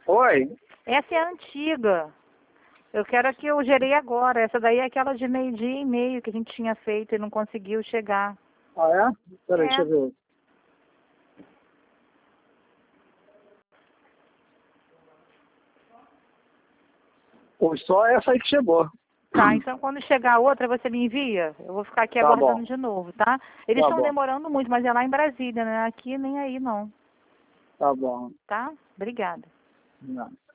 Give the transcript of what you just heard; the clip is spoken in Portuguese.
Oi? Essa é a antiga. Eu quero a que eu gerei agora. Essa daí é aquela de 12h30 que a gente tinha feito e não conseguiu chegar. Ah, é? Peraí, deixa eu ver. Pô, só essa aí que chegou. Tá, então quando chegar a outra, você me envia? Eu vou ficar aqui Tá aguardando bom. de novo, tá? Eles Tá estão bom. demorando muito, mas é lá em Brasília, né? Aqui nem aí não, Tá bom. tá? Obrigada. Não.